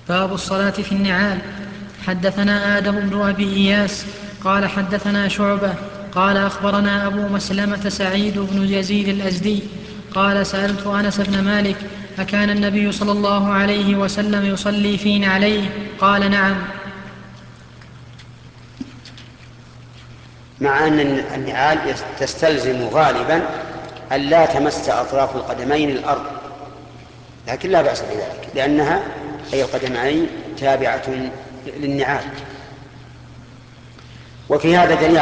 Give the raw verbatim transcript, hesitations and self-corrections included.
باب الصلاة في النعال. حدثنا آدم بن أبي إياس قال حدثنا شعبة قال أخبرنا أبو مسلمة سعيد بن يزيد الأزدي قال سألت أنس بن مالك أكان النبي صلى الله عليه وسلم يصلي في نعليه؟ قال نعم. مع أن النعال تستلزم غالبا أن لا تمس أطراف القدمين الأرض، لكن لا بأس بذلك لأنها أي القدمين تابعة للنعال. وفي هذا دليل